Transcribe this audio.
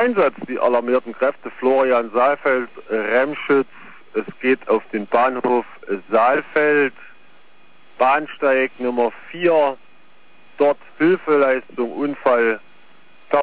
Einsatz, die alarmierten Kräfte Florian Saalfeld, Remschütz. Es geht auf den Bahnhof Saalfeld, Bahnsteig Nummer 4. Dort Hilfeleistung, Unfall